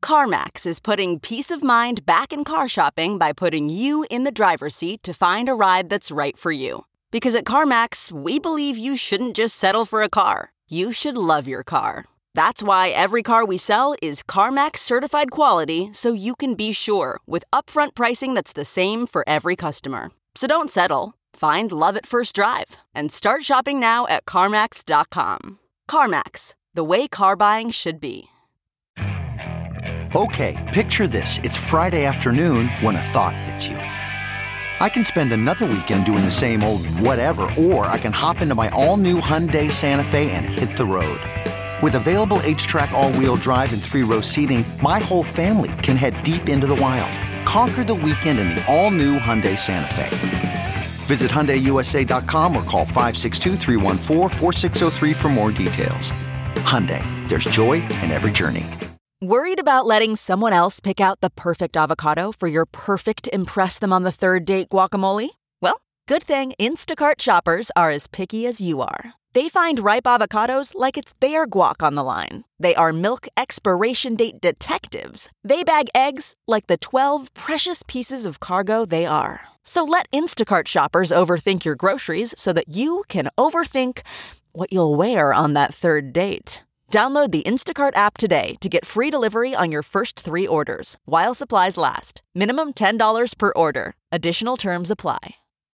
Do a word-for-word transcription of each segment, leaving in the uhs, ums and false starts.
CarMax is putting peace of mind back in car shopping by putting you in the driver's seat to find a ride that's right for you. Because at CarMax, we believe you shouldn't just settle for a car. You should love your car. That's why every car we sell is CarMax certified quality, so you can be sure with upfront pricing that's the same for every customer. So don't settle. Find love at first drive and start shopping now at CarMax dot com. CarMax, the way car buying should be. Okay, picture this. It's Friday afternoon when a thought hits you. I can spend another weekend doing the same old whatever, or I can hop into my all-new Hyundai Santa Fe and hit the road. With available H-Track all-wheel drive and three-row seating, my whole family can head deep into the wild. Conquer the weekend in the all-new Hyundai Santa Fe. Visit Hyundai U S A dot com or call five six two, three one four, four six zero three for more details. Hyundai, there's joy in every journey. Worried about letting someone else pick out the perfect avocado for your perfect impress them on the third date guacamole? Well, good thing Instacart shoppers are as picky as you are. They find ripe avocados like it's their guac on the line. They are milk expiration date detectives. They bag eggs like the twelve precious pieces of cargo they are. So let Instacart shoppers overthink your groceries so that you can overthink what you'll wear on that third date. Download the Instacart app today to get free delivery on your first three orders, while supplies last. Minimum ten dollars per order. Additional terms apply.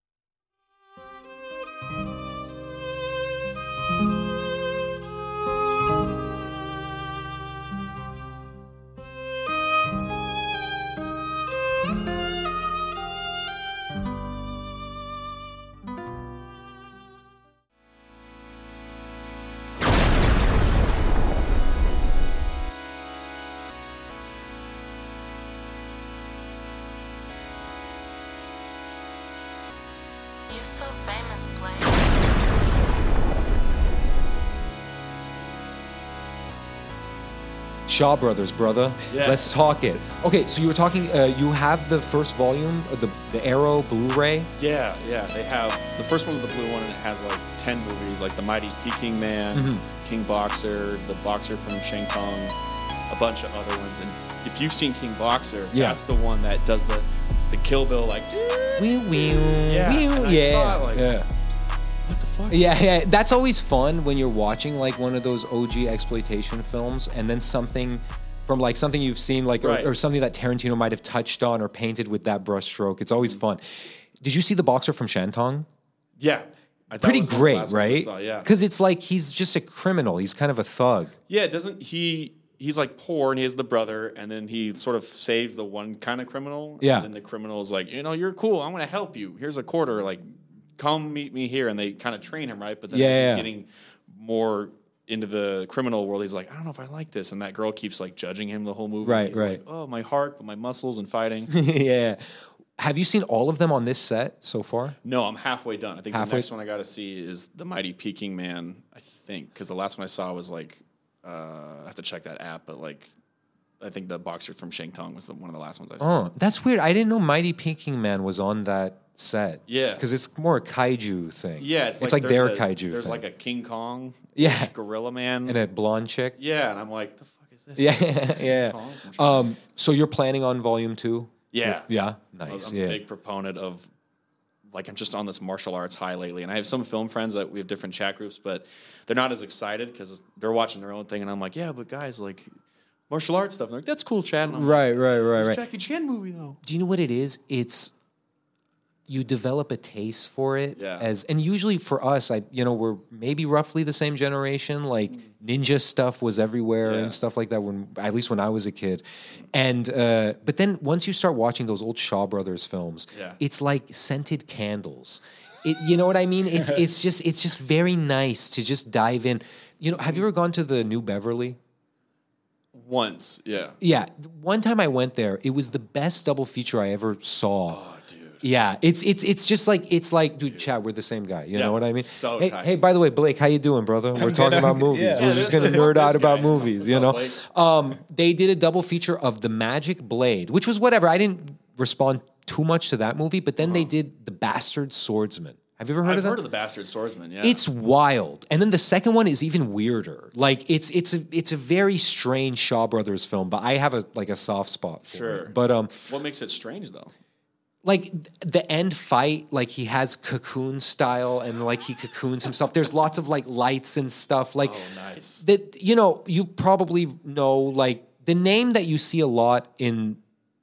Shaw Brothers, brother. Yeah. Let's talk it. Okay, so you were talking, uh, you have the first volume of the, the Arrow Blu-ray? Yeah, yeah. They have, the first one was the blue one, and it has like ten movies, like The Mighty Peking Man, mm-hmm. King Boxer, The Boxer from Shang Kong, a bunch of other ones. And if you've seen King Boxer, yeah. that's the one that does the, the Kill Bill, like, wee, wee, yeah. wee, And I yeah. saw it, like, yeah. what the fuck? Yeah, yeah, that's always fun when you're watching like one of those O G exploitation films, and then something from like something you've seen, like right. or, or something that Tarantino might have touched on or painted with that brushstroke. It's always fun. Did you see The Boxer from Shantung? Yeah. I Pretty was great, right? Saw, yeah. Because it's like he's just a criminal. He's kind of a thug. Yeah, doesn't he? He's like poor, and he has the brother, and then he sort of saves the one kind of criminal. Yeah. And then the criminal is like, you know, you're cool. I'm going to help you. Here's a quarter. Like, come meet me here. And they kind of train him, right? But then yeah, as he's yeah. getting more into the criminal world, he's like, I don't know if I like this. And that girl keeps like judging him the whole movie. Right, he's right. Like, oh, my heart, but my muscles and fighting. yeah. Have you seen all of them on this set so far? No, I'm halfway done. I think halfway? the next one I got to see is The Mighty Peking Man, I think. Because the last one I saw was like, uh, I have to check that app, but like, I think The Boxer from Shantung was the, one of the last ones I saw. Oh, that's weird. I didn't know Mighty Peking Man was on that set. Yeah. Because it's more a kaiju thing. Yeah, it's, it's like, like their a, kaiju There's thing. like a King Kong, yeah. gorilla man. And a blonde chick. Yeah, and I'm like, the fuck is this? Yeah, Is yeah. Um, so you're planning on volume two? Yeah. Yeah, nice. I'm yeah. a big proponent of, like, I'm just on this martial arts high lately. And I have some film friends that we have different chat groups, but they're not as excited because they're watching their own thing. And I'm like, yeah, but guys, like, martial arts stuff. And they're like, that's cool, Chad. And I'm right, like, right, right, It's right. Jackie Chan movie, though. Do you know what it is? It's you develop a taste for it. Yeah. As and usually for us, I you know we're maybe roughly the same generation. Like ninja stuff was everywhere Yeah. and stuff like that. When at least when I was a kid, and uh, but then once you start watching those old Shaw Brothers films, Yeah. it's like scented candles. It, you know what I mean? It's it's just it's just very nice to just dive in. You know, have you ever gone to the New Beverly? Once, yeah. Yeah, one time I went there, it was the best double feature I ever saw. Oh, dude. Yeah, it's it's it's just like it's like, dude, Chad, we're the same guy. You Yeah, know what I mean? so hey, tight. hey, by the way, Blake, how you doing, brother? We're talking about movies. Yeah. We're Yeah, just this gonna is- nerd out this about guy. movies. What's You up, know, Blake? um, they did a double feature of The Magic Blade, which was whatever. I didn't respond too much to that movie, but then Uh-huh. they did The Bastard Swordsman. Have you ever heard I've of that? heard of the Bastard Swordsman. Yeah, It's wild. And then the second one is even weirder. Like it's it's a it's a very strange Shaw Brothers film, but I have a like a soft spot for Sure. it. But um what makes it strange though? like th- the end fight, like he has cocoon style and like he cocoons himself. There's lots of like lights and stuff. Like Oh, nice. that, you know, you probably know like the name that you see a lot in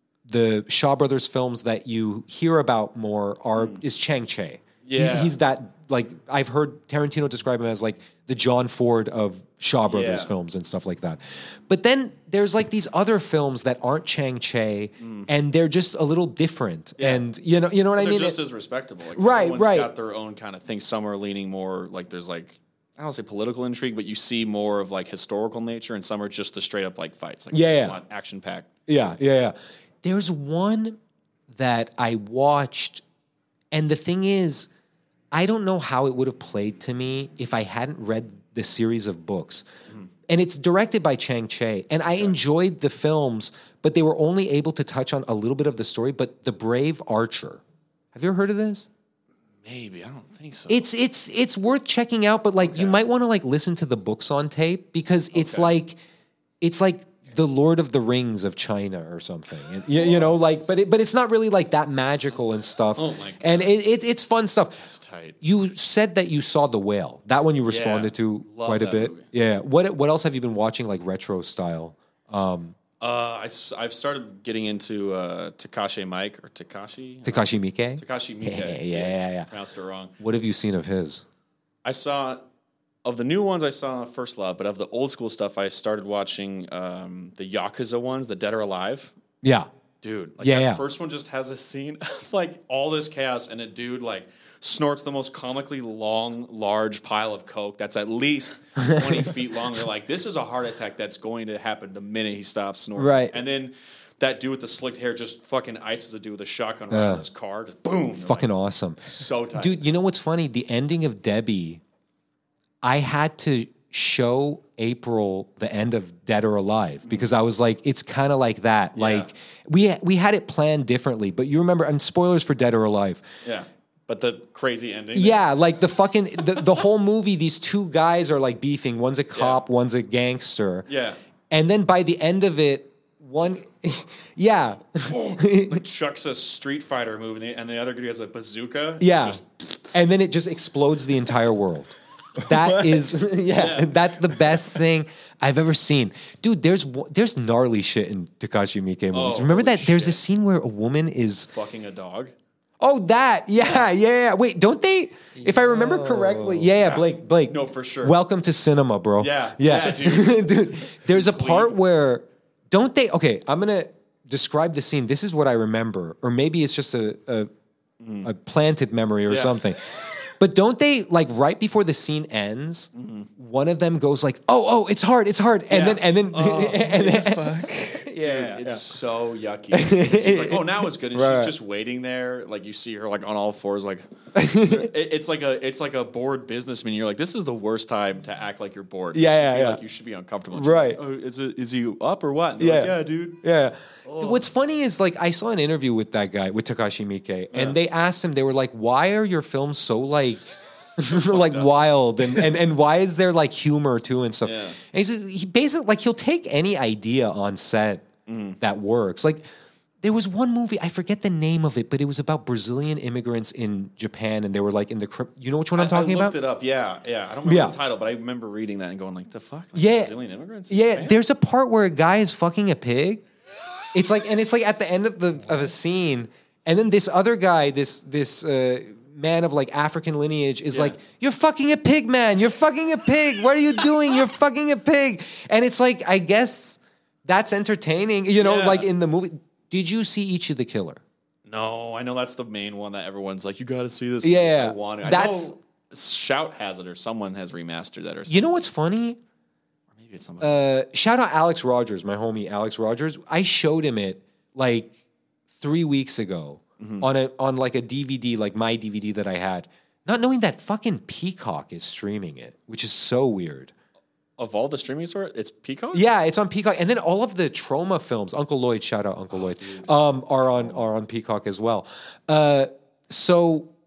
the Shaw Brothers films that you hear about more are is Chang Che. He- Yeah. he's that like I've heard Tarantino describe him as like the John Ford of Shaw Brothers Yeah. films and stuff like that. But then there's like these other films that aren't Chang Che and they're just a little different. Yeah. And you know you know what I They're mean? just It- as respectable. Like, Right, everyone's right. got their own kind of thing. Some are leaning more like there's like I don't say political intrigue, but you see more of like historical nature, and some are just the straight up like fights. Like Yeah, yeah. action packed. Yeah, yeah, yeah. There's one that I watched, and the thing is, I don't know how it would have played to me if I hadn't read the series of books. And it's directed by Chang Che, and I enjoyed the films, but they were only able to touch on a little bit of the story. But The Brave Archer, have you ever heard of this? Maybe I don't think so. It's it's it's worth checking out, but like you might want to like listen to the books on tape because it's Okay. like it's like the Lord of the Rings of China or something. And, you, you know, like but it, but it's not really like that magical and stuff. Oh my God. And it, it it's fun stuff. That's tight. You said that you saw The Whale. That one you responded to love quite a that bit. movie. Yeah. What what else have you been watching like retro style? Um, Uh, I, have started getting into uh, Takashi Mike or Takashi Takashi Miike. Takashi Miike. Yeah, See, yeah, I yeah, yeah. Pronounced it wrong. What have you seen of his? I saw of the new ones. I saw First Love, but of the old school stuff, I started watching um, the Yakuza ones, the Dead or Alive. Yeah. Dude, like Yeah, that yeah. first one just has a scene of like all this chaos and a dude like snorts the most comically long, large pile of coke that's at least twenty feet long. They're like, this is a heart attack that's going to happen the minute he stops snorting. Right. And then that dude with the slicked hair just fucking ices a dude with a shotgun around his car. Just boom. They're Fucking like, awesome. so tight. Dude, you know what's funny? The ending of Debbie, I had to show April the end of Dead or Alive because I was like, it's kind of like that. Like we we had it planned differently, but you remember, and spoilers for Dead or Alive. Yeah. But the crazy ending. Yeah, like the fucking the, the whole movie, these two guys are like beefing. One's a cop, one's a gangster. Yeah. And then by the end of it, one yeah. Like chucks a Street Fighter move and the, and the other dude has a bazooka. Yeah. Just, And then it just explodes the entire world. That is, yeah, Yeah. that's the best thing I've ever seen. Dude, there's there's gnarly shit in Takashi Miike movies. Oh, Remember holy that? There's a shit. scene where a woman is, fucking a dog. oh, that, yeah, yeah, yeah. Wait, don't they, if I remember correctly, yeah, yeah, Blake, Blake. No, for sure. Welcome to cinema, bro. Yeah, Yeah, yeah, dude. dude, there's a Clean. part where, don't they, okay, I'm going to describe the scene. This is what I remember. Or maybe it's just a, a, a planted memory or Yeah. something. But don't they, like, right before the scene ends, one of them goes like, oh, oh, it's hard, it's hard. And Yeah. then, and then, Oh, and then Yeah, Dude, it's so yucky. She's like, oh, now it's good. And Right. she's just waiting there. Like you see her like on all fours, like it, it's like a it's like a bored businessman. You're like, this is the worst time to act like you're bored. You Yeah, should yeah, be yeah. Like, you should be uncomfortable. She's Right. Like, oh, is it is he up or what? And they're Yeah. like, yeah, dude. Yeah. What's funny is like I saw an interview with that guy with Takashi Miike, and they asked him. They were like, "Why are your films so like, like wild, and, and and why is there like humor too and stuff?" Yeah. And he says he basically like he'll take any idea on set that works. Like there was one movie I forget the name of it, but it was about Brazilian immigrants in Japan, and they were like in the crypt. You know which one I'm talking I looked about? it up. Yeah, yeah. I don't remember Yeah. the title, but I remember reading that and going like, the fuck? Like, Yeah. Brazilian immigrants? in Yeah, Japan? there's a part where a guy is fucking a pig. It's like, and it's like at the end of the of a scene, and then this other guy, this this uh, man of like African lineage, is Yeah. like, "You're fucking a pig, man. You're fucking a pig. What are you doing? You're fucking a pig." And it's like, I guess that's entertaining, you know, Yeah. like in the movie. Did you see Ichi the Killer? No, I know that's the main one that everyone's like, you got to see this. Yeah, I want it. that's- I know Shout has it, or someone has remastered that, or something. You know what's funny? Maybe it's somebody. Uh, shout out Alex Rogers, my homie Alex Rogers. I showed him it like three weeks ago on a on like a D V D, like my D V D that I had, not knowing that fucking Peacock is streaming it, which is so weird. Of all the streaming source, it's Peacock. Yeah, it's on Peacock, and then all of the Trauma films, Uncle Lloyd, shout out Uncle Lloyd, um, are on are on Peacock as well. Uh, so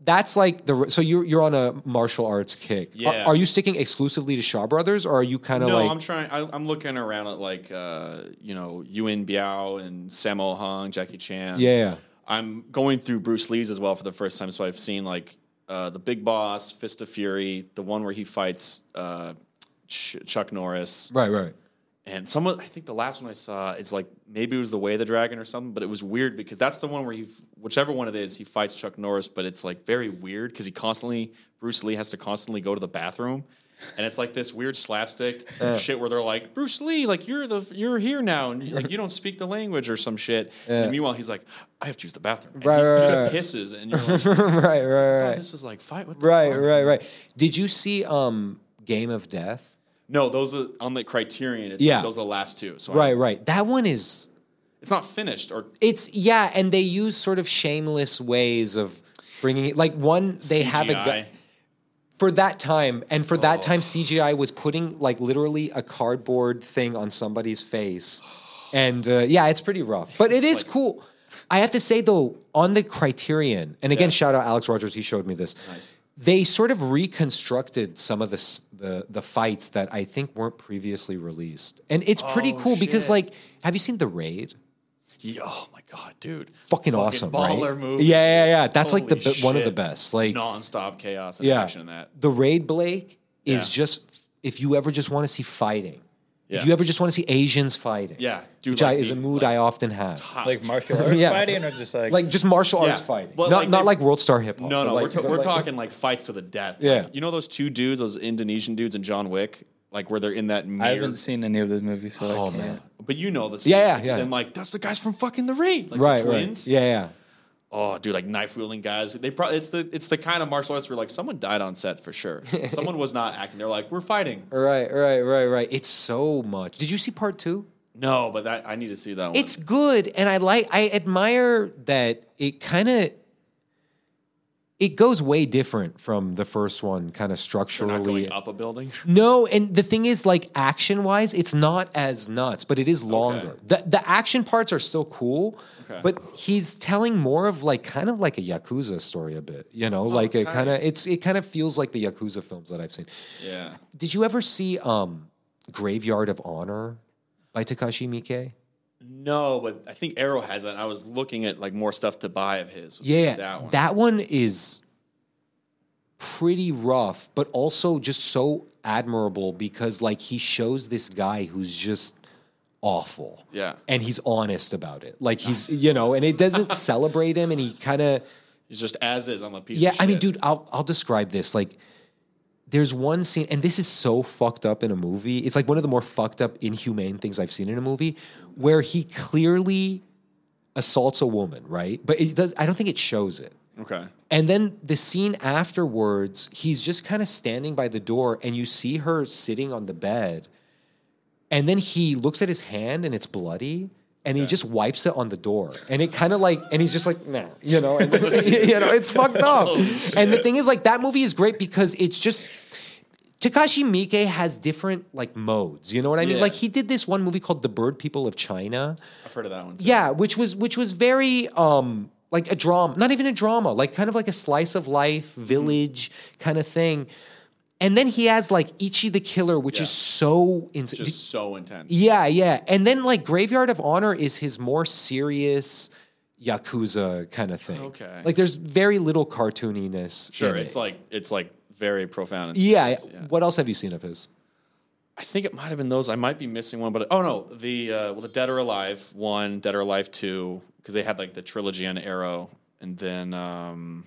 that's like the so you're you're on a martial arts kick. Yeah. Are, are you sticking exclusively to Shaw Brothers, or are you kind of No, like? I'm trying. I, I'm looking around at like uh, you know Yuen Biao and Sammo Hung, Jackie Chan. Yeah. I'm going through Bruce Lee's as well for the first time, so I've seen like uh, the Big Boss, Fist of Fury, the one where he fights uh, Ch- Chuck Norris. Right, right. And someone, I think the last one I saw is like maybe it was The Way of the Dragon or something, but it was weird because that's the one where he, whichever one it is, he fights Chuck Norris, but it's like very weird because he constantly, Bruce Lee has to constantly go to the bathroom, and it's like this weird slapstick Uh. shit where they're like, Bruce Lee, like you're the you're here now, and like you don't speak the language or some shit. And meanwhile, he's like, I have to use the bathroom, and Right, he right, just right. pisses, and you're like, right, right, oh, right. this is like fight with the Right, fuck? right, right. Did you see um Game of Death? No, those are on the Criterion. It's Yeah. those are the last two. So Right, I, right. That one is it's not finished or it's yeah, and they use sort of shameless ways of bringing it. Like one, they have a C G I. guy for that time, and for that time, C G I was putting like literally a cardboard thing on somebody's face, and uh, yeah, it's pretty rough, but it is cool. I have to say though, on the Criterion, and again, Yeah. shout out Alex Rogers, he showed me this. Nice. They sort of reconstructed some of the, s- the the fights that I think weren't previously released, and it's pretty Oh, cool because, shit. like, have you seen The Raid? Yeah, oh my god, dude! Fucking, awesome, baller right? movie. Yeah, yeah, yeah. That's like the Holy be- one of the shit. best. Like, non-stop chaos and yeah, action in that. The Raid, Blake, is Yeah. just if you ever just want to see fighting, if Yeah. you ever just want to see Asians fighting, Yeah, dude, which like I, is the- a mood like I often have. Top- Like martial arts Yeah. fighting, or just like Like just martial arts Yeah, fighting, but not like not they- like World Star Hip Hop. No, but no, like- we're, ta- but we're like- talking like fights to the death. Yeah. Like, you know those two dudes, those Indonesian dudes in John Wick, like where they're in that mirror. I haven't seen any of those movies, so Oh I can't. man, But you know the Yeah, yeah, like, yeah. And like that's the guys from fucking The Raid, like right, the right, twins. yeah, yeah. Oh, dude, like knife wielding guys. They probably it's the it's the kind of martial arts where like someone died on set for sure. Someone was not acting. They're like, we're fighting. Right, right, right, right. It's so much. Did you see part two? No, but that I need to see that one. It's good, and I like. I admire that it kind of. It goes way different from the first one, kind of They're not structurally. going up a building. No, and the thing is, like action wise, it's not as nuts, but it is longer. The the action parts are still cool, Okay. but he's telling more of like kind of like a Yakuza story a bit. You know, like a tight. kind of it's it kind of feels like the Yakuza films that I've seen. Yeah. Did you ever see um, Graveyard of Honor by Takashi Miike? No, but I think Arrow has it. I was looking at like more stuff to buy of his. Yeah, that one. that one is pretty rough, but also just so admirable because like he shows this guy who's just awful. Yeah. And he's honest about it. Like he's, you know, and it doesn't celebrate him and he kind of He's just as is on the piece. Yeah, of I mean, shit. dude, I'll I'll describe this. Like there's one scene, and this is so fucked up in a movie. It's like one of the more fucked up, inhumane things I've seen in a movie, where he clearly assaults a woman, right? But it does. I don't think it shows it. Okay. And then the scene afterwards, he's just kind of standing by the door, and you see her sitting on the bed, and then he looks at his hand, and it's bloody. And he just wipes it on the door, and it kind of like, and he's just like, nah, you know, and, you know, it's fucked up. And the thing is, like, that movie is great because it's just Takashi Miike has different like modes. You know what I mean? Yeah. Like he did this one movie called The Bird People of China. I've heard of that one. Too. Yeah, which was which was very um like a drama, not even a drama, like kind of like a slice of life village kind of thing. And then he has like Ichi the Killer, which Yeah. is so insane. Just so intense. Yeah, yeah. And then like Graveyard of Honor is his more serious Yakuza kind of thing. Okay. Like there's very little cartooniness. Sure, in it's it. like it's like very profound. And yeah, serious, yeah. What else have you seen of his? I think it might have been those. I might be missing one, but oh no, the uh, well, the Dead or Alive one, Dead or Alive two, because they had like the trilogy on Arrow, and then um,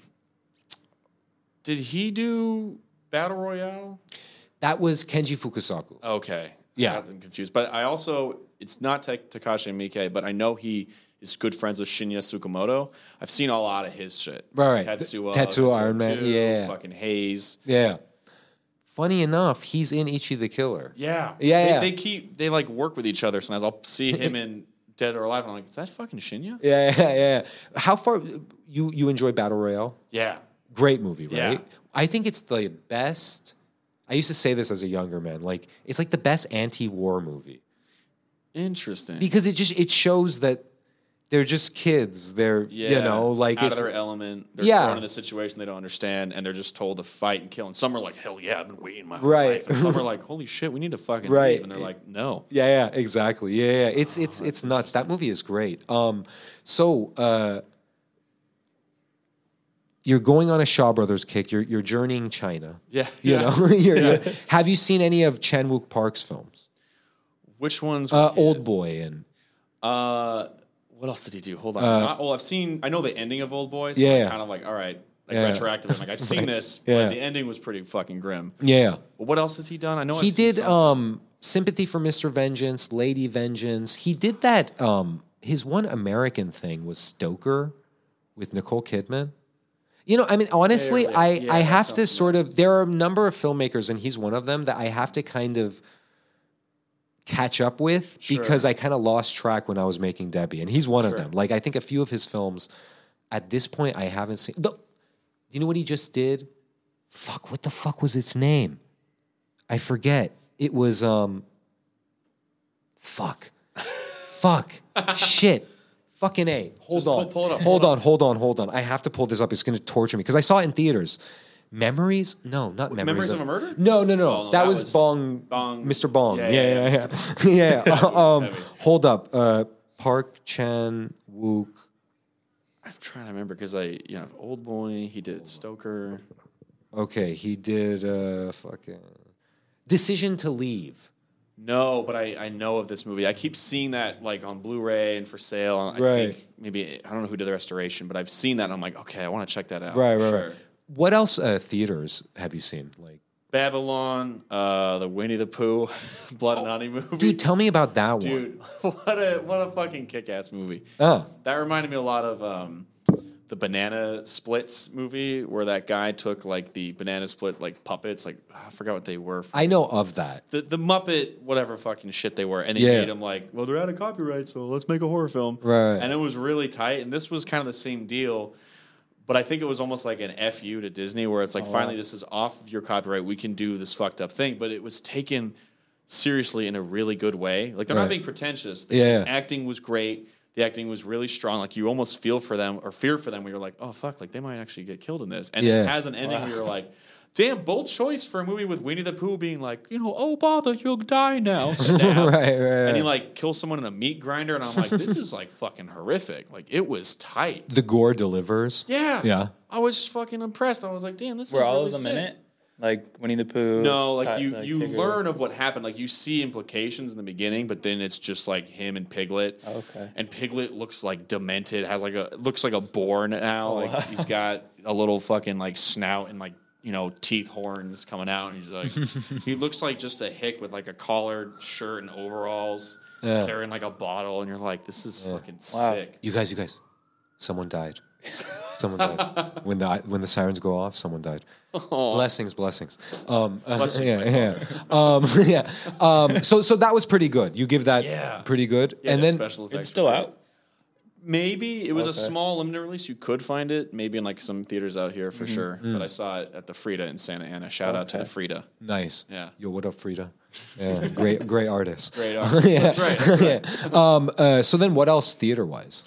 did he do Battle Royale? That was Kenji Fukusaku. Okay, Yeah. I got them confused. But I also, it's not Ta- Takashi Miike, but I know he is good friends with Shinya Tsukamoto. I've seen a lot of his shit. Right, right. Tetsuo, Tetsuo, Iron Man, two, yeah. fucking Haze. Yeah. Funny enough, he's in Ichi the Killer. Yeah, Yeah, They, yeah. they keep they like work with each other. Sometimes I'll see him in Dead or Alive, and I'm like, is that fucking Shinya? Yeah, yeah, yeah. How far you you enjoy Battle Royale? Yeah. Great movie, right? Yeah. I think it's the best. I used to say this as a younger man. Like it's like the best anti-war movie Interesting. because it just it shows that they're just kids. They're Yeah, you know like out it's of their element. They're Yeah. thrown in a situation they don't understand, and they're just told to fight and kill. And some are like, "Hell yeah, I've been waiting my whole Right. life." And some are like, "Holy shit, we need to fucking Right. leave." And they're like, "No." yeah yeah exactly yeah yeah it's it's it's nuts. That movie is great. Um, so uh, you're going on a Shaw Brothers kick. You're you're journeying China. Yeah, You yeah. know. You're- Yeah. you're- have you seen any of Chan Wook Park's films? Which ones? Uh, were Old his? Boy and Uh, what else did he do? Hold on. Not, well, I've seen. I know the ending of Old Boy. So Yeah, I'm yeah. kind of like, all right, like Yeah. retroactively. Like I've seen this. Yeah. But the ending was pretty fucking grim. yeah. But what else has he done? I know He I've seen did some. um, Sympathy for Mister Vengeance, Lady Vengeance. He did that. Um, his one American thing was Stoker with Nicole Kidman. You know, I mean, honestly, Yeah, yeah, I, yeah, I that have to sounds sort of, there are a number of filmmakers, and he's one of them, that I have to kind of catch up with Sure. because I kind of lost track when I was making Debbie. And he's one Sure. of them. Like, I think a few of his films, at this point, I haven't seen. The, you know what he just did? Fuck, what the fuck was its name? I forget. It was, um, fuck. fuck. Shit. Fucking A. Hold Just on. pull- pull it up, hold pull it on, hold on, hold on. I have to pull this up. It's going to torture me because I saw it in theaters. Memories? No, not memories. Memories of a Murder? No, no, no. Oh, no, that, that was, was Bong, Bong- Mister Bong. Yeah, Yeah, yeah, yeah, yeah. Yeah. yeah. um, heavy. hold up. Uh, Park Chan Wook. I'm trying to remember because I, you know, Old Boy. He did Stoker. Okay, he did uh, fucking Decision to Leave. No, but I, I know of this movie. I keep seeing that like on Blu-ray and for sale. I Right. think maybe I don't know who did the restoration, but I've seen that and I'm like, okay, I want to check that out. Right, for right, sure. right. What else uh, theaters have you seen? Like, Babylon, uh, the Winnie the Pooh, Blood and Honey movie. dude, tell me about that one. Dude, what a what a fucking kick-ass movie. Oh, That reminded me a lot of um, the Banana Splits movie, where that guy took like the banana split like puppets, like I forgot what they were. I know of that. the the Muppet, whatever fucking shit they were, and they Yeah. made them like, well, they're out of copyright, so let's make a horror film. Right. And it was really tight. And this was kind of the same deal, but I think it was almost like an F U to Disney, where it's like, finally, this is off of your copyright. We can do this fucked up thing. But it was taken seriously in a really good way. Like they're Right. not being pretentious. The Yeah. acting was great. The acting was really strong. Like you almost feel for them or fear for them, where you're like, oh fuck, like they might actually get killed in this. And Yeah. it has an ending where you're like, damn, bold choice for a movie with Winnie the Pooh being like, you know, oh bother, you'll die now. Stab. Right, right, And he right. like kills someone in a meat grinder, and I'm like, this is like fucking horrific. Like it was tight. The gore delivers. Yeah. Yeah. I was fucking impressed. I was like, damn, this Were is all really of them sick. in it? Like Winnie the Pooh? No, like Ti- you like you Tigger? learn of what happened. Like you see implications in the beginning, but then it's just like him and Piglet. Okay. And Piglet looks like demented, has like a looks like a boar now. Oh, like wow. he's got a little fucking like snout and like, you know, teeth horns coming out, and he's like he looks like just a hick with like a collared shirt and overalls, Yeah. carrying like a bottle, and you're like, this is fucking Wow. sick. You guys, you guys, someone died. Someone died. When the when the sirens go off, someone died. Blessings, blessings. Um, uh, Blessings, yeah, my yeah, um, yeah. Um, so, so that was pretty good. You give that Yeah. pretty good, Yeah, and the then special effects It's still were great. out? Maybe it was a Okay. small limited release. You could find it maybe in like some theaters out here for sure. Mm. But I saw it at the Frida in Santa Ana. Shout out to the Okay. Frida. nice. Yeah. Yo, what up, Frida? Yeah, great, great artist. Great artist. That's right. That's right. Yeah. Um, uh, so then, what else theater wise?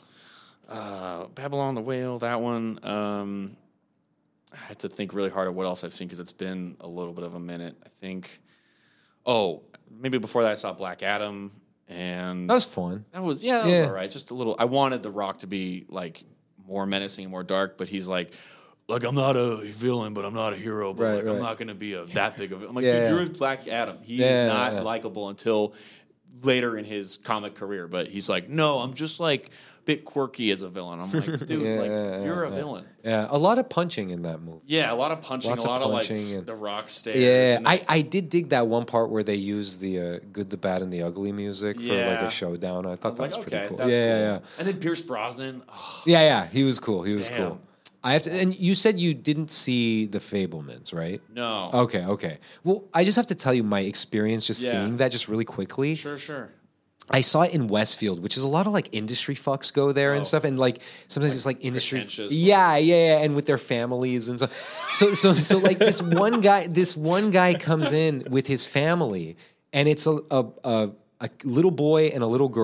Uh, Babylon the Whale, that one. Um, I had to think really hard at what else I've seen because it's been a little bit of a minute. I think. Oh, maybe before that I saw Black Adam, and That was fun. That was yeah, that Yeah. was all right. Just a little. I wanted The Rock to be like more menacing and more dark, but he's like, like I'm not a villain, but I'm not a hero, but Right, like right. I'm not going to be a that big of. A, I'm like, Yeah, dude, yeah. you're Black Adam. He Yeah, is not yeah. likable until later in his comic career, but he's like, no, I'm just like a bit quirky as a villain. I'm like, dude, Yeah, like yeah, you're yeah, a yeah. villain. Yeah, a lot of punching in that movie. Yeah, a lot of punching, Lots a of lot of, punching like and- the Rock stairs. Yeah, and I, I did dig that one part where they used the uh, good, the bad, and the ugly music for like Yeah. a showdown. I I thought was that like, was pretty okay, cool. that's yeah, cool. yeah, yeah, And then Pierce Brosnan. Oh, yeah, yeah. He was cool. He was Damn. cool. I have to. And you said you didn't see the Fablemans, right? no. Okay, okay. Well, I just have to tell you my experience just Yeah. seeing that just really quickly. Sure, sure. I saw it in Westfield, which is a lot of like industry fucks go there and Oh. stuff, and like sometimes it's like industry, pretentious. yeah, yeah, yeah, and with their families and stuff. So, so, so like this one guy, this one guy comes in with his family, and it's a a, a, a little boy and a little girl.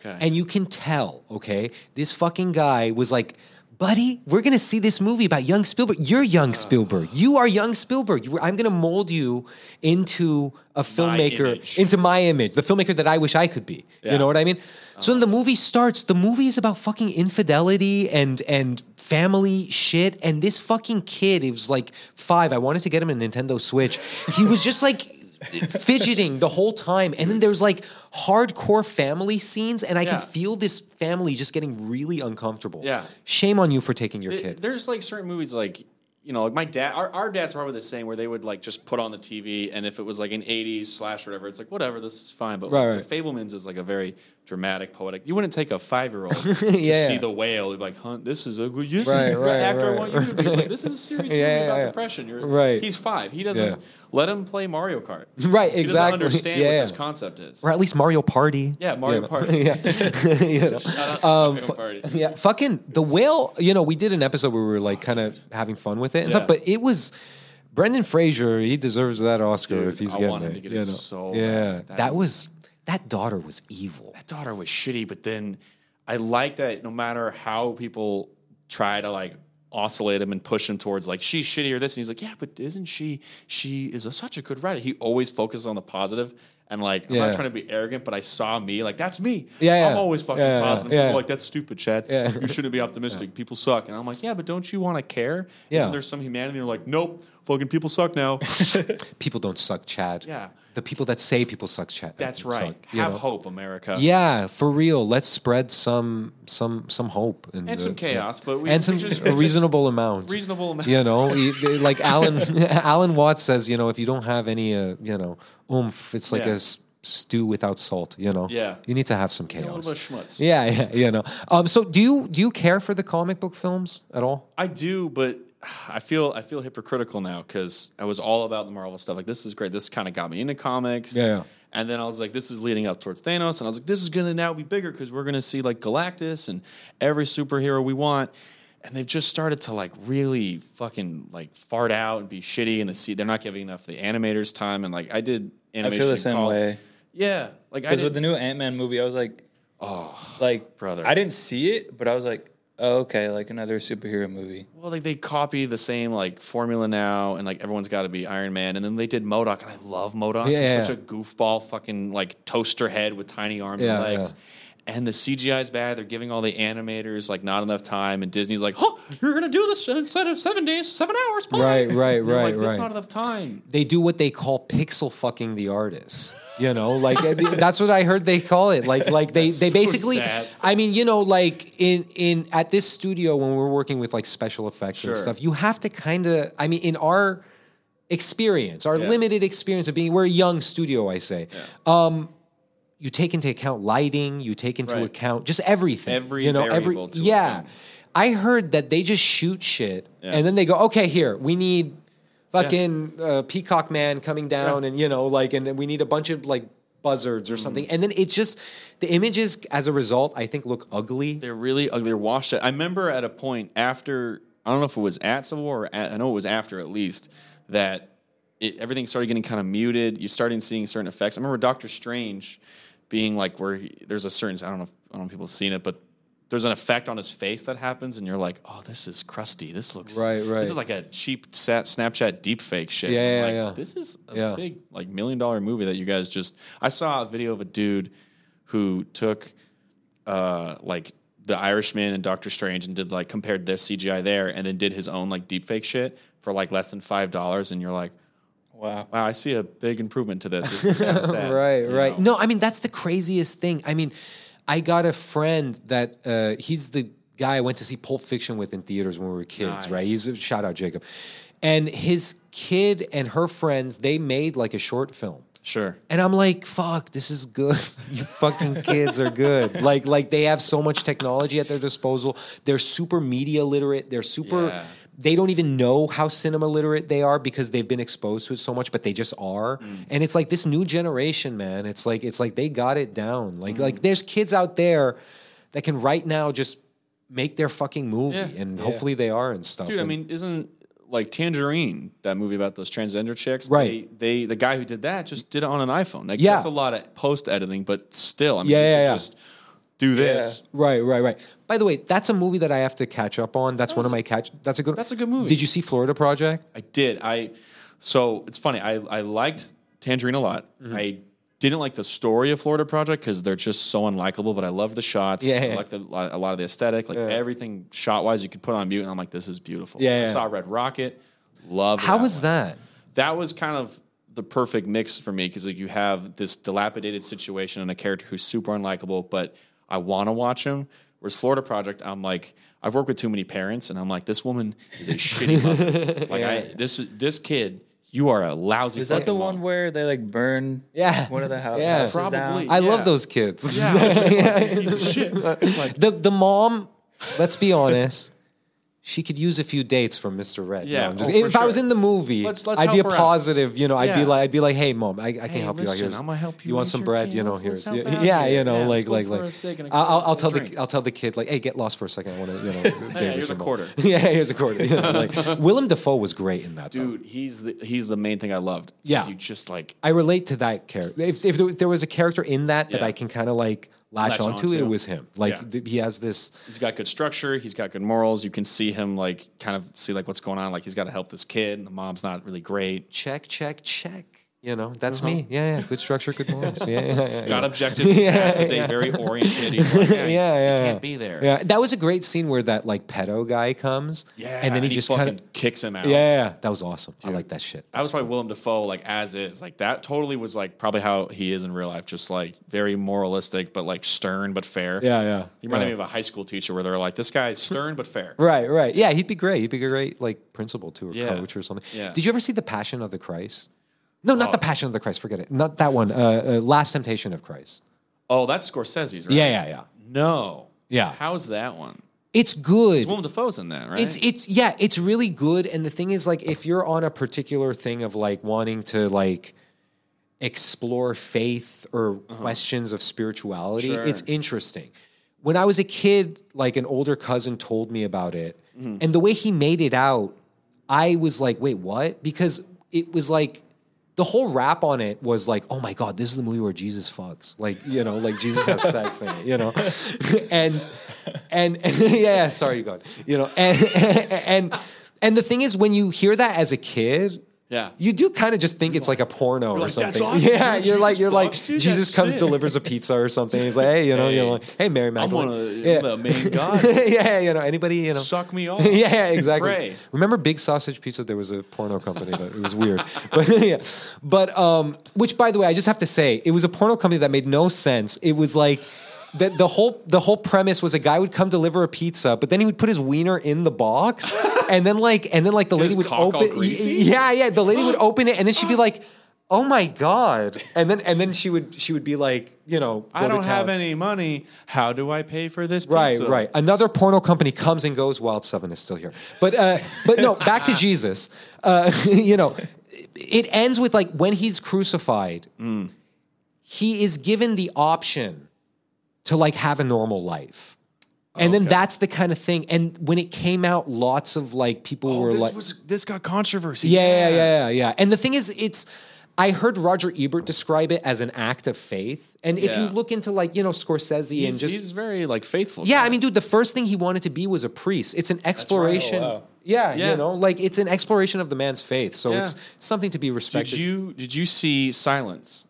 Okay. And you can tell, okay, this fucking guy was like, buddy, we're going to see this movie about young Spielberg. You're young Spielberg. You are young Spielberg. You, I'm going to mold you into a filmmaker, image. into my image, the filmmaker that I wish I could be. Yeah. You know what I mean? So when the movie starts, the movie is about fucking infidelity and and family shit. And this fucking kid, he was like five. I wanted to get him a Nintendo Switch. He was just like fidgeting the whole time. And then there's like hardcore family scenes, and I Yeah. can feel this family just getting really uncomfortable. Yeah. Shame on you for taking your Th- kid. There's like certain movies like, you know, like my dad, our, our dad's probably the same, where they would like just put on the T V, and if it was like an eighties slash or whatever, it's like, whatever, this is fine. But Right, like, right. The Fablemans is like a very dramatic, poetic. You wouldn't take a five year old to Yeah, see yeah. The Whale. You'd be like, huh, this is a good yes, Right, you're right, an actor. I right, want you to be. It's like, this is a serious movie Yeah, yeah, about yeah. depression. You're, Right. He's five. He doesn't, Yeah. let him play Mario Kart. Right, He exactly. doesn't understand Yeah, what yeah. this concept is. Or at least Mario Party. Yeah, Mario You know? Party. yeah. you know. Shout out to Um, Mario fu- Party. yeah, fucking The Whale, you know, we did an episode where we were like kind of having fun with it and Yeah. stuff, but it was Brendan Fraser, he deserves that Oscar Dude, if he's I getting want him it. to get you it know? so Yeah. bad. That, That- was that daughter was evil. That daughter was shitty, but then I like that no matter how people try to like oscillate him and push him towards like she's shitty or this, and he's like, yeah, but isn't she? She is a, such a good writer. He always focuses on the positive, and like I'm Yeah. not trying to be arrogant, but I saw me like that's me. Yeah, yeah. I'm always fucking Yeah, yeah, positive. yeah. People are like that's stupid, Chad. Yeah. You shouldn't be optimistic. People suck, and I'm like, yeah, but don't you want to care? Yeah. Isn't there some humanity? And they're like, nope, fucking people suck now. People don't suck, Chad. Yeah. The people that say people suck, Chad. That's suck, right. you Have know? hope, America. Yeah, for real. Let's spread some some some hope and, And uh, some chaos, but we and we some just- a reasonable amount. Reasonable amount. You know, he- like Alan Alan Watts says, you know, if you don't have any, uh, you know, oomph, it's like Yeah. a s- stew without salt. You know, Yeah. you need to have some A chaos. little bit of schmutz. Yeah, yeah, you know. Um, so do you do you care for the comic book films at all? I do, but I feel I feel hypocritical now because I was all about the Marvel stuff. Like, this is great. This kind of got me into comics. Yeah, yeah. And then I was like, this is leading up towards Thanos. And I was like, this is going to now be bigger because we're going to see, like, Galactus and every superhero we want. And they've just started to, like, really fucking, like, fart out and be shitty. And the see, they're not giving enough the animators time. And, like, I did I animation. feel the in same college. way. Yeah. Like, I Because did, with the new Ant Man movie, I was like, oh, like, brother. I didn't see it, but I was like, oh, okay, like another superhero movie. Well, like they copy the same like formula now, and like everyone's got to be Iron Man, and then they did MODOK, and I love MODOK. Yeah, He's yeah, such yeah. a goofball, fucking like toaster head with tiny arms Yeah, and legs. yeah. And the C G I is bad. They're giving all the animators like not enough time, and Disney's like, "Huh, you're gonna do this instead of seven days, seven hours." Bye." Right, right, And they're right, like, That's right. not enough time. They do what they call pixel fucking the artist. You know, like uh, that's what I heard they call it. Like, like they That's they so basically. sad. I mean, you know, like in in at this studio when we're working with like special effects and Sure. stuff, you have to kind of. I mean, in our experience, our Yeah. limited experience of being, we're a young studio, I say. Um, you take into account lighting. You take into Right. account just everything. Every you know, every variable to a yeah. film. I heard that they just shoot shit Yeah. and then they go, okay, here we need fucking uh, Peacock Man coming down, Yeah. and you know, like, and we need a bunch of like buzzards or something, and then it's just the images as a result, I think, look ugly. They're really ugly. They're washed out. I remember at a point after, I don't know if it was at Civil War or at, I know it was after at least, that it, everything started getting kind of muted. You started seeing certain effects. I remember Doctor Strange being like where he, there's a certain, I don't know if, I don't know if people have seen it, but there's an effect on his face that happens, and you're like, oh, this is crusty. This looks Right, right. This is like a cheap sa- Snapchat deep fake shit. Yeah, I'm yeah, like, yeah. This is a Yeah. big like million dollar movie that you guys just. I saw a video of a dude who took uh, like The Irishman and Doctor Strange and did like compared their C G I there, and then did his own like deep fake shit for like less than five dollars, and you're like, Wow. wow, I see a big improvement to this. This is kind of sad. right, you right. know? No, I mean that's the craziest thing. I mean, I got a friend that uh, he's the guy I went to see Pulp Fiction with in theaters when we were kids. Nice. Right? He's a shout out Jacob, and his kid and her friends, they made like a short film. Sure. And I'm like, fuck, this is good. You fucking kids are good. Like, like they have so much technology at their disposal. They're super media literate. They're super. Yeah. They don't even know how cinema literate they are because they've been exposed to it so much, but they just are. Mm. And it's like this new generation, man. It's like it's like they got it down. Like Mm. like there's kids out there that can right now just make their fucking movie, Yeah. and hopefully they are and stuff. Dude, I And- mean, isn't like Tangerine, that movie about those transgender chicks? Right. They, they the guy who did that just did it on an iPhone. Like, Yeah. that's a lot of post editing, but still, I mean, Yeah, you yeah, could yeah. just do this. Right, right, right. By the way, that's a movie that I have to catch up on. That's one of my catch. That's a good. That's a good movie. Did you see Florida Project? I did. I so it's funny. I I liked Tangerine a lot. Mm-hmm. I didn't like the story of Florida Project because they're just so unlikable. But I love the shots. Yeah, I yeah. like the, a lot of the aesthetic. Like everything shot wise, you could put on mute, and I'm like, this is beautiful. Yeah, I yeah. saw Red Rocket. Love. How that was one. that? That was kind of the perfect mix for me because like you have this dilapidated situation and a character who's super unlikable, but I want to watch him. Whereas Florida Project, I'm like, I've worked with too many parents, and I'm like, this woman is a shitty mother. Like, I, this this kid, you are a lousy. Is that the fucking one mom. where they like burn Yeah. one of the hou- Yeah. houses Probably. down? I Yeah. love those kids. Yeah, I'm just like, piece of shit. Like, The the mom, let's be honest, she could use a few dates from Mister Red. Yeah, No, I'm just- oh, for if I was sure. in the movie, Let's- let's I'd be a help her out. positive. You know, I'd be Yeah. like, I'd be like, hey, mom, I, I can Hey, help you out. listen, Here's, I'm gonna help you You want raise some your bread? kid. You know, Let's- here's, let's help yeah, out yeah, here. you know, Yeah, like, let's like, go for like. a steak and a I'll, I'll, coke I'll and a tell the, drink. I'll tell the kid, like, hey, get lost for a second. I want to, you know, date with here's your a mom. quarter. Yeah, here's a quarter. You know, like, Willem Dafoe was great in that. Though. dude, he's the he's the main thing I loved. 'Cause Yeah. you just like I relate to that character. If, if there- there was a character in that that Yeah. I can kind of like latch, Latch onto, onto. it was him. Like Yeah. th- he has this. he's got good structure. He's got good morals. You can see him like kind of see like what's going on. Like he's got to help this kid. And the mom's not really great. Check, check, check. You know, that's me. Yeah, yeah. Good structure, good morals. Yeah, yeah, yeah. Got objectives. He's passed the day very oriented. He's like, yeah, yeah, yeah. He can't be there. Yeah, that was a great scene where that like pedo guy comes. Yeah, and then he just fucking kind of. kicks him out. Yeah, yeah, yeah, that was awesome. I like that shit. That was probably Willem Dafoe, like as is, like that. Totally was like probably how he is in real life, just like very moralistic, but like stern but fair. Yeah, yeah. He reminded yeah. me of a high school teacher where they're like, "This guy's stern but fair." Right, right. Yeah, he'd be great. He'd be a great like principal too, or Yeah. coach or something. Yeah. Did you ever see The Passion of the Christ? No, not Oh. The Passion of the Christ. Forget it. Not that one. Uh, uh, Last Temptation of Christ. Oh, that's Scorsese's, right? Yeah, yeah, yeah. No. Yeah. How's that one? It's good. Willem Dafoe's in that, right? It's it's yeah, it's really good. And the thing is, like, if you're on a particular thing of like wanting to like explore faith or questions of spirituality, Sure. it's interesting. When I was a kid, like an older cousin told me about it, and the way he made it out, I was like, wait, what? Because it was like the whole rap on it was like, oh my God, this is the movie where Jesus fucks. Like, you know, like Jesus has sex in it, you know? and, and, and yeah, sorry, God. You know, and, and, and the thing is, when you hear that as a kid, Yeah. you do kind of just think it's like a porno or like, "That's something. awesome, Yeah, dude. you're like, Jesus you're like, fucks, dude. Jesus That's comes, sick." delivers a pizza or something. He's like, hey, you know, Hey, you know, like, hey, Mary I'm Magdalene. one of the, yeah. the main god. yeah, you know, anybody, you know. Suck me off. yeah, yeah, exactly. Pray. Remember Big Sausage Pizza? There was a porno company that it was weird. But yeah. But um, which by the way, I just have to say, it was a porno company that made no sense. It was like the, the whole the whole premise was a guy would come deliver a pizza, but then he would put his wiener in the box, and then like and then like the Get lady his would cock all open greasy? Yeah, yeah. The lady would open it and then she'd be like, oh my God. And then and then she would she would be like, you know, go I to don't have town. any money. How do I pay for this pizza? Right, right. Another porno company comes and goes. Wild Seven is still here, but uh, but no. Back to Jesus. Uh, you know, it ends with like when he's crucified, Mm. he is given the option to like have a normal life, and then Okay. that's the kind of thing. And when it came out, lots of like people Oh, were this like, was this got controversy. yeah, yeah, yeah, yeah, yeah. And the thing is, it's. I heard Roger Ebert describe it as an act of faith, and if you Yeah. look into like you know Scorsese He's, and just he's very like faithful. yeah, guy. I mean, dude, the first thing he wanted to be was a priest. It's an exploration. Oh, wow. Yeah, Yeah. you know, like it's an exploration of the man's faith. So Yeah. it's something to be Did respected. you did you see Silence?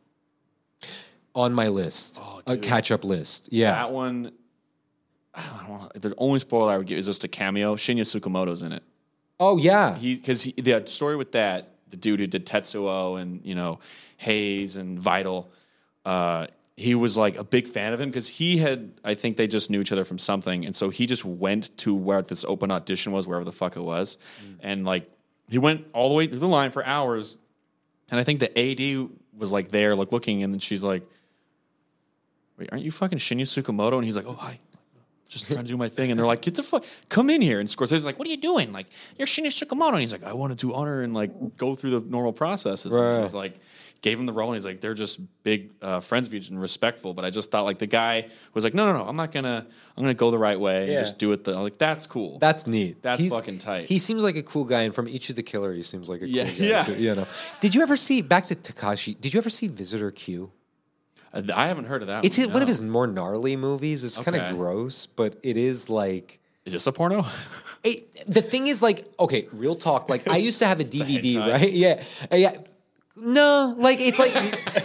On my list, Oh, a dude. catch-up list. Yeah. That one. I don't want. The only spoiler I would give is just a cameo. Shinya Tsukamoto's in it. Oh yeah. He because he, the story with that the dude who did Tetsuo and you know Hayes and Vital. Uh, he was like a big fan of him because he had, I think they just knew each other from something. And so he just went to where this open audition was, wherever the fuck it was. Mm. And like, he went all the way through the line for hours. And I think the A D was like there, like looking, and then she's like, wait, aren't you fucking Shinya Tsukamoto? And he's like, oh, hi. Just trying to do my thing. And they're like, get the fuck, come in here. And Scorsese's like, what are you doing? Like, you're Shinya Tsukamoto. And he's like, I wanted to honor and like go through the normal processes. Right. And he's like, gave him the role, and he's like, they're just big uh, friends of each and respectful. But I just thought like the guy was like, no, no, no, I'm not gonna, I'm gonna go the right way Yeah. and just do it. The I'm like that's cool. That's neat. That's He's- fucking tight. He seems like a cool guy, and from Ichi the Killer, he seems like a Yeah, cool guy yeah. too. You know. Did you ever see back to Takashi? Did you ever see Visitor Q? Uh, I haven't heard of that. It's one, his, one of no. his more gnarly movies. It's kind Okay. of gross, but it is like. Is this a porno? It, the thing is, like, okay, real talk. Like, I used to have a D V D, hentai. right? Yeah, Uh, yeah. No, like it's like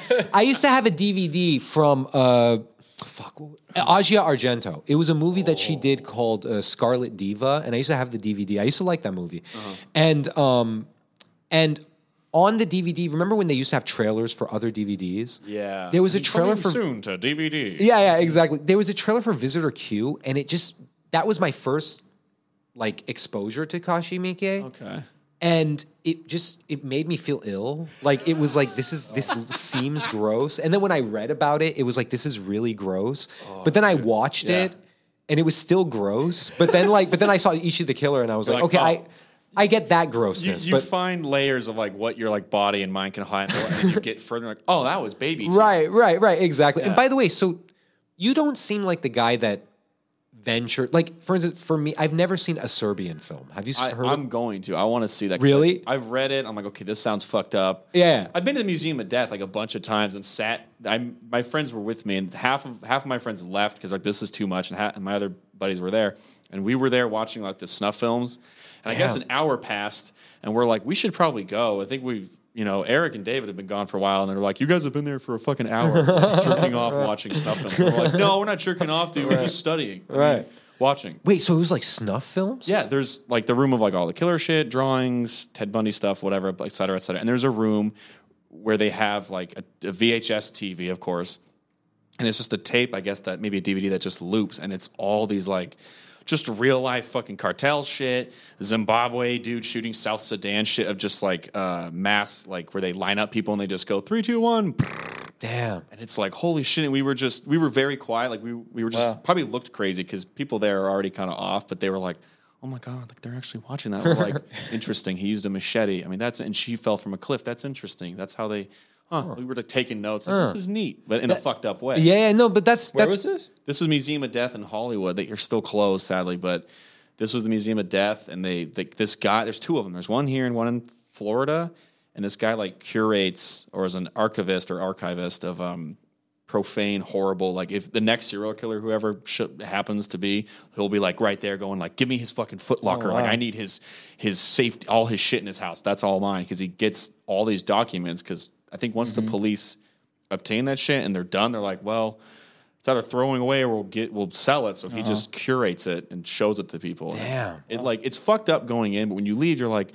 I used to have a D V D from uh, fuck, what- Asia Argento. It was a movie that she did called uh, Scarlet Diva, and I used to have the D V D. I used to like that movie, Uh-huh. and um, and on the D V D, remember when they used to have trailers for other D V Ds? Yeah. there was a And trailer coming for soon to D V D. yeah, yeah, exactly. There was a trailer for Visitor Q, and it just that was my first like exposure to Kashi Miike. Okay. And it just it made me feel ill. Like it was like this is this seems gross. And then when I read about it, it was like this is really gross. but then I watched Yeah. it and it was still gross. But then like but then I saw Ichi the Killer and I was like, You're like, okay, oh. I I get that You, grossness. you but find layers of like what your like body and mind can handle, and then you get further like, oh, that was baby. teeth. right, right, right, exactly. And Yeah. by the way, so you don't seem like the guy that ventured like for instance for me, I've never seen a Serbian film. Have you I, heard I'm of going to. I want to see that. Really? I've read it. I'm like, okay, this sounds fucked up. Yeah. I've been to the Museum of Death like a bunch of times and sat. I my friends were with me, and half of half of my friends left because like this is too much, and, ha- and my other buddies were there, and we were there watching like the snuff films. And I guess Yeah. an hour passed, and we're like, we should probably go. I think we've. You know, Eric and David have been gone for a while, and they're like, "You guys have been there for a fucking hour, jerking off, watching snuff films." And we're like, "No, we're not jerking off, dude. We're just studying, I mean, Right. watching." Wait, so it was like snuff films? Yeah, there's like the room of like all the killer shit, drawings, Ted Bundy stuff, whatever, et cetera, et cetera. And there's a room where they have like a, a V H S T V, of course, and it's just a tape, I guess, that maybe a D V D that just loops, and it's all these like just real life fucking cartel shit, Zimbabwe dude shooting South Sudan shit of just like uh, mass, like where they line up people and they just go three, two, one. Damn. And it's like, holy shit. And we were just, we were very quiet. Like we, we were just Wow. probably looked crazy because people there are already kind of off, but they were like, oh my God, like they're actually watching that. We're like, interesting. He used a machete. I mean, that's, and she fell from a cliff. That's interesting. That's how they, huh. We were like taking notes. Like, this is neat, but in a fucked up way. Yeah, yeah, no, but that's Where that's was this? This was Museum of Death in Hollywood. They are still closed, sadly, but this was the Museum of Death. And they, they, this guy, there's two of them. There's one here and one in Florida. And this guy like curates or is an archivist or archivist of, um, profane, horrible. Like if the next serial killer, whoever sh- happens to be, he'll be like right there going like, give me his fucking Foot Locker. Oh, Like wow. I need his his safety, all his shit in his house. That's all mine because he gets all these documents. Because I think once Mm-hmm. the police obtain that shit and they're done, they're like, well, it's either throwing away or we'll get we'll sell it. So he just curates it and shows it to people. And it's- Damn. it like it's fucked up going in, but when you leave, you're like,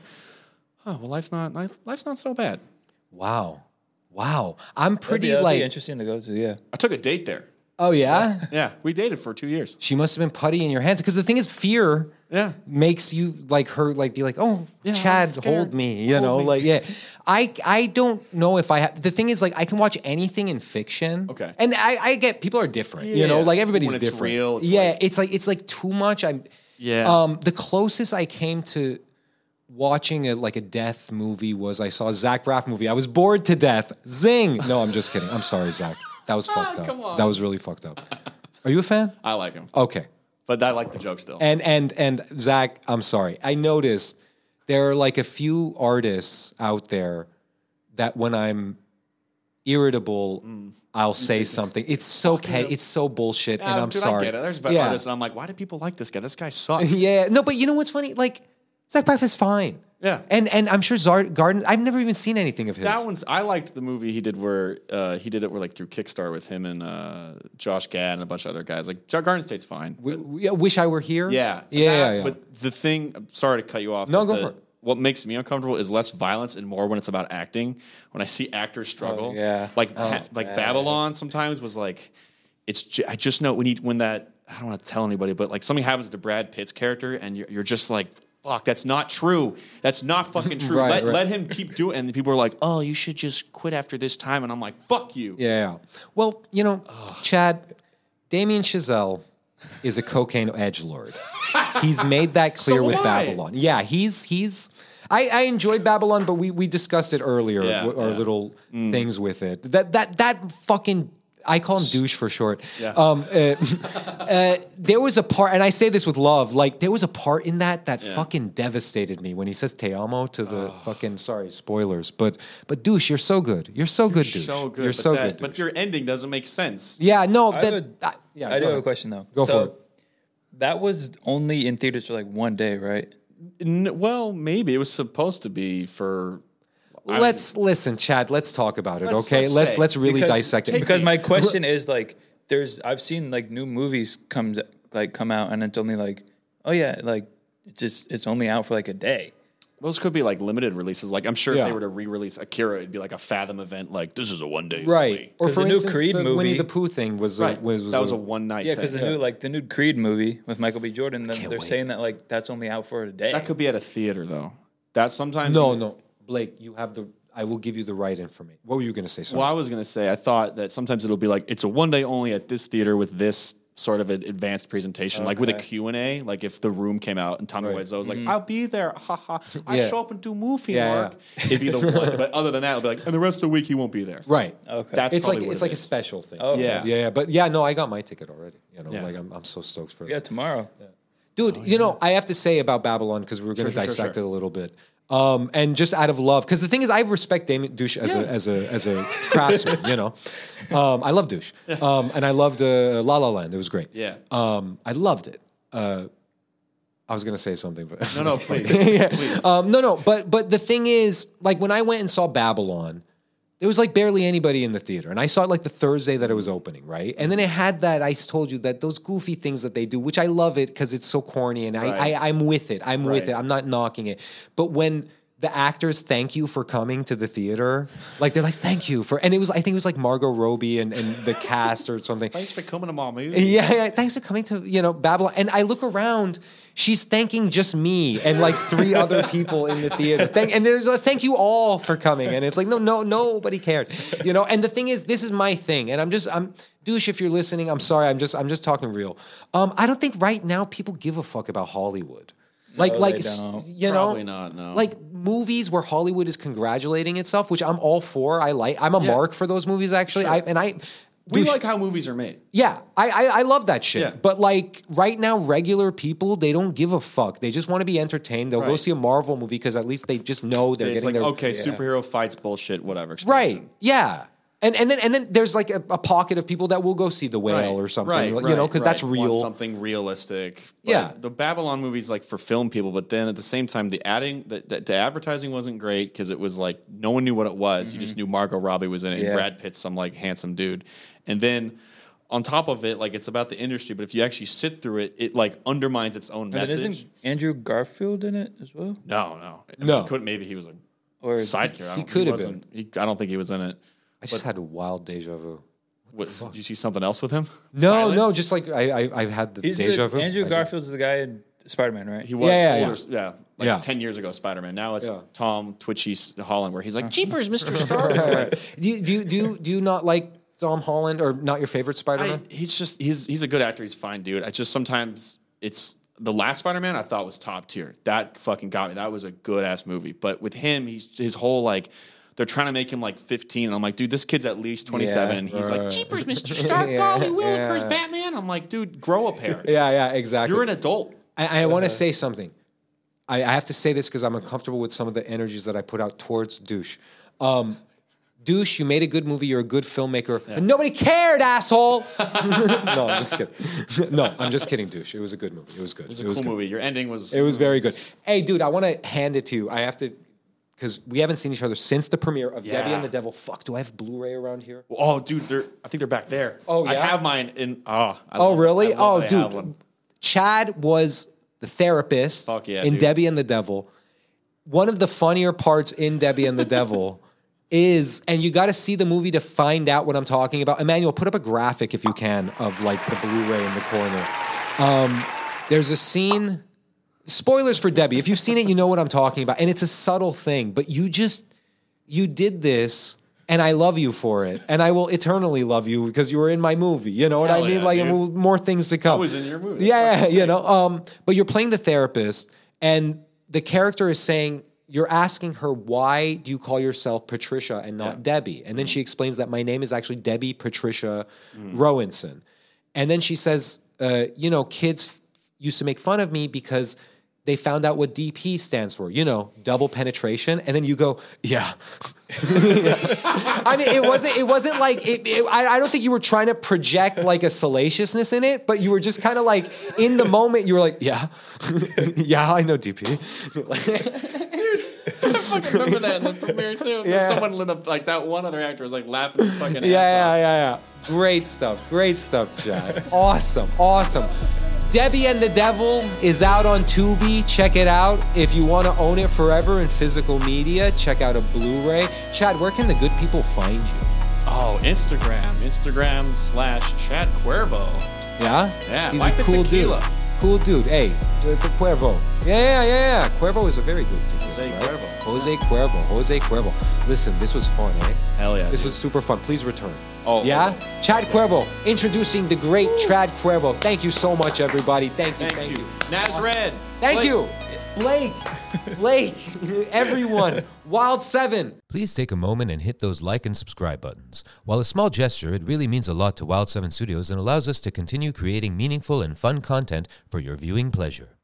oh well, life's not life, life's not so bad. wow. Wow. I'm That'd pretty be, that'd like be interesting to go to. Yeah. I took a date there. oh yeah? Yeah, we dated for two years. She must have been putty in your hands because the thing is fear Yeah. makes you like her like be like, "Oh, Yeah, I'm Chad, scared. hold me." You Hold know, me. like yeah. I I don't know if I have the thing is like I can watch anything in fiction. Okay. And I I get people are different, you know, Yeah. like everybody's When it's different. real, it's yeah, like- it's like it's like too much. I'm Yeah. Um the closest I came to watching a like a death movie was I saw a Zach Braff movie. I was bored to death. Zing. No, I'm just kidding. I'm sorry, Zach. That was fucked up. come on. That was really fucked up. Are you a fan? I like him, Okay. but I like the joke still. And and and Zach, I'm sorry. I noticed there are like a few artists out there that when I'm irritable, I'll say something. It's so petty. It's so bullshit. Yeah, and I'm dude, sorry. I get it. There's yeah. artists, and I'm like, why do people like this guy? This guy sucks. Yeah. No, but you know what's funny? Like Zach Braff is fine. Yeah. And and I'm sure Zard Garden. I've never even seen anything of his. That one's. I liked the movie he did where uh, he did it where like through Kickstarter with him and uh, Josh Gad and a bunch of other guys. Like Garden State's fine. W- w- Wish I Were Here. Yeah, Yeah. that- yeah, yeah. But the thing, I'm sorry to cut you off. No, but go the- for it. What makes me uncomfortable is less violence and more when it's about acting. When I see actors struggle, Oh, yeah. like Oh, ha- it's like bad. Babylon sometimes was like, it's. Ju- I just know when he when that I don't want to tell anybody, but like something happens to Brad Pitt's character, and you're, you're just like, fuck, that's not true. That's not fucking true. Right, let, right. let him keep doing. And people are like, oh, you should just quit after this time, and I'm like, fuck you. Yeah, yeah. Well, you know, Chad, Damien Chazelle is a cocaine edgelord. He's made that clear So with am I. Babylon. Yeah, he's he's. I, I enjoyed Babylon, but we we discussed it earlier. Yeah, w- our yeah. little things with it. That that that fucking. I call him douche for short. Yeah. Um, uh, uh, there was a part, and I say this with love, like there was a part in that that Yeah. fucking devastated me when he says "te amo" to the fucking. Sorry, spoilers, but but douche, you're so good. You're so good, douche. So good. You're but so that- good. But douche. your ending doesn't make sense. Yeah, no, I that, have a- I, yeah, I do go have ahead. a question though. Go so, for it. That was only in theaters for like one day, right? N- well, maybe it was supposed to be for. I Let's listen, Chad. Let's talk about it, Let's- okay? let's Let's say, let's really Because- dissect it. Because my question is like, there's I've seen like new movies comes like come out and it's only like, oh yeah, like it's just it's only out for like a day. Those could be like limited releases. Like I'm sure Yeah. if they were to re-release Akira, it'd be like a Fathom event. Like this is a one day Right. Or 'Cause for the new instance, Creed the Winnie movie- the Pooh thing was Right. a, was, was that was a, a one night. Yeah, because the thing. new like the new Creed movie with Michael B. Jordan, then Can't they're wait. saying that like that's only out for a day. that could be at a theater though. That sometimes No, you- no, Blake, you have the. I will give you the right information. What were you going to say? Sorry. Well, I was gonna say I thought that sometimes it'll be like it's a one day only at this theater with this sort of an advanced presentation, like with a Okay. Q and A. Like if the Room came out and Tommy Right. Wiseau was like, "I'll be there, ha ha, I Yeah. show up and do movie Yeah, work." It'd be the one, but other than that, it'll be like, and the rest of the week he won't be there. Right. Okay. That's It's like probably what it's it like a is. special thing. Oh, okay. Yeah. yeah, yeah. But yeah, no, I got my ticket already. You know, Yeah. like I'm I'm so stoked for that. Yeah, tomorrow. Dude, you know, I have to say about Babylon because we were going to Sure, sure, dissect sure. it a little bit. Um, and just out of love, because the thing is, I respect Damien Douche as a as a as a craftsman. You know, um, I love Douche, um, and I loved uh, La La Land. It was great. Yeah. um, I loved it. Uh, I was going to say something, but No, no, please, yeah. please. Um, no, no, but but the thing is, like when I went and saw Babylon, there was like barely anybody in the theater, and I saw it like the Thursday that it was opening, right? And then it had that I told you that those goofy things that they do, which I love it because it's so corny, and Right. I, I I'm with it. I'm with Right. it. I'm not knocking it, but when the actors thank you for coming to the theater, like they're like thank you for, and it was I think it was like Margot Robbie and, and the cast or something. Thanks for coming to my movie. Yeah, yeah, thanks for coming to, you know, Babylon. And I look around, she's thanking just me and like three other people in the theater. Thank, and there's a thank you all for coming. And it's like, no, no, nobody cared. You know, and the thing is, this is my thing. And I'm just, I'm, douche, if you're listening, I'm sorry. I'm just, I'm just talking real. Um, I don't think right now people give a fuck about Hollywood. Like, No, like, they s- don't. you Probably know, not, no. like movies where Hollywood is congratulating itself, which I'm all for. I like, I'm a Yeah. mark for those movies actually. Sure. I, and I, We douche- like how movies are made. yeah, I, I I love that shit. Yeah. But like right now, regular people they don't give a fuck. They just want to be entertained. They'll go Right. see a Marvel movie because at least they just know they're It's getting like their okay, superhero fights, bullshit, whatever. right. explosion. Yeah, and and then and then there's like a, a pocket of people that will go see The Whale Right, or something. right, you right, know, because that's right. Want real. something realistic. But Yeah. the Babylon movie's like for film people, but then at the same time, the adding, the, the, the advertising wasn't great because it was like no one knew what it was. You just knew Margot Robbie was in it, Yeah. and Brad Pitt's some like handsome dude, and then. On top of it, like it's about the industry, but if you actually sit through it, it like undermines its own And then message. isn't Andrew Garfield in it as well? No, no, I No. mean, could maybe he was a Or side character. I he don't- could have wasn't- he- I don't think he was in it. I just had a wild deja vu. What, did you see something else with him? No, Silence? no, just like I, I I've had the He's deja the, vu. Andrew I just- Garfield's the guy in Spider Man, right? He was Yeah, yeah, older, yeah, like Yeah. ten years ago, Spider Man. Now it's Yeah. Tom Twitchy Holland, where he's Uh-huh. like, "Jeepers, Mister Stark." Like, Do you do you, do you, do you not like Tom Holland or not your favorite Spider I, Man? he's just he's he's a good actor. He's a fine dude. I just sometimes it's the last Spider Man I thought was top tier. That fucking got me. That was a good ass movie. But with him, he's his whole like. They're trying to make him like fifteen. And I'm like, dude, this kid's at least twenty-seven. Yeah, he's right. like, "Jeepers, Mister Stark, Yeah, golly willikers, yeah. Batman." I'm like, dude, grow a pair. Yeah, yeah, exactly. You're an adult. I, I want to say something. I, I have to say this because I'm uncomfortable with some of the energies that I put out towards Douche. Um, Douche, you made a good movie. You're a good filmmaker, but nobody cared, asshole. No, I'm just kidding. No, I'm just kidding, Douche. It was a good movie. It was good. It was a cool good. movie. Your ending was. It was very good. Hey, dude, I want to hand it to you. I have to, because we haven't seen each other since the premiere of Debbie Yeah. and the Devil. Fuck, do I have Blu-ray around here? Oh, dude, they're. I think they're back there. Oh, I yeah? have mine in. Oh, I Oh, love- really? I love Oh, that I have dude. one. Chad was the therapist Fuck yeah, in dude. Debbie and the Devil. One of the funnier parts in Debbie and the Devil is, and you got to see the movie to find out what I'm talking about. Emmanuel, put up a graphic if you can of like the Blu-ray in the corner. Um, there's a scene. Spoilers for Debbie. If you've seen it, you know what I'm talking about, and it's a subtle thing. But you just you did this. And I love you for it. And I will eternally love you because you were in my movie. You know what Hell I mean? yeah, like dude. more things to come. I was in your movie. Yeah, That's yeah, fucking you sick. know. Um, but you're playing the therapist, and the character is saying, you're asking her, why do you call yourself Patricia and not yeah. Debbie? And then mm. she explains that my name is actually Debbie Patricia mm. Rowanson. And then she says, uh, you know, kids f- used to make fun of me because they found out what D P stands for, you know, double penetration. And then you go, yeah. I mean, it wasn't, it wasn't like, it, it, I, I don't think you were trying to project like a salaciousness in it, but you were just kind of like, in the moment, you were like, yeah, yeah, I know D P. Dude, I fucking remember that in the premiere too. Yeah. Someone lit up, like that one other actor was like laughing his fucking ass yeah, yeah, off. Yeah, yeah, yeah. Great stuff, great stuff, Chad. Awesome, awesome. Debbie and the Devil is out on Tubi. Check it out. If you want to own it forever in physical media, check out a Blu-ray. Chad, where can the good people find you? Oh, Instagram. Instagram slash Chad Cuervo. Yeah? Yeah. He's like a cool tequila. dude. Cool dude. Hey, the Cuervo. Yeah, yeah, yeah, yeah. Cuervo is a very good tequila. Jose right? Cuervo. Jose Cuervo. Jose Cuervo. Listen, this was fun, eh? Hell yeah. This dude. was super fun. Please return. Oh, yeah? always. Chad Cuervo, introducing the great Ooh. Chad Cuervo. Thank you so much, everybody. Thank you, thank, thank you. you. Naz awesome. Red. Thank Blake. you. Blake. Blake. Everyone. Wild seven. Please take a moment and hit those like and subscribe buttons. While a small gesture, it really means a lot to Wild seven Studios and allows us to continue creating meaningful and fun content for your viewing pleasure.